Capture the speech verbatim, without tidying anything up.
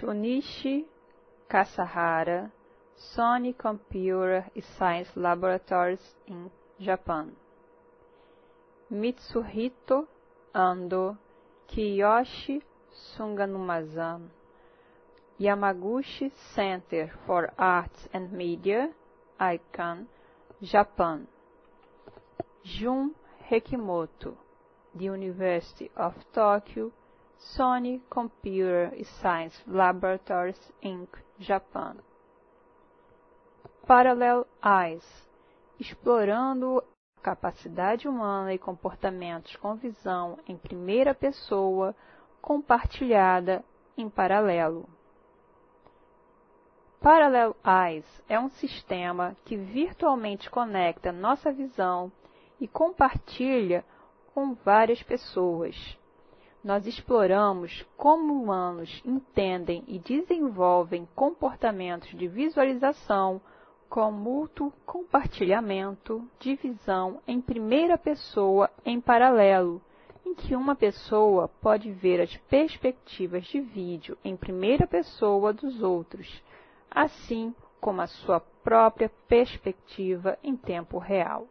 Shunichi Kasahara, Sony Computer Science Laboratories in Japan. Mitsuhito Ando, Kiyoshi Sunganumazan, Yamaguchi Center for Arts and Media, I C A N, Japan. Jun Hekimoto, the University of Tokyo, Sony Computer Science Laboratories, Incorporated, Japan. Parallel Eyes, explorando a capacidade humana e comportamentos com visão em primeira pessoa compartilhada em paralelo. Parallel Eyes é um sistema que virtualmente conecta nossa visão e compartilha com várias pessoas. Nós exploramos como humanos entendem e desenvolvem comportamentos de visualização com mútuo compartilhamento de visão em primeira pessoa em paralelo, em que uma pessoa pode ver as perspectivas de vídeo em primeira pessoa dos outros, assim como a sua própria perspectiva em tempo real.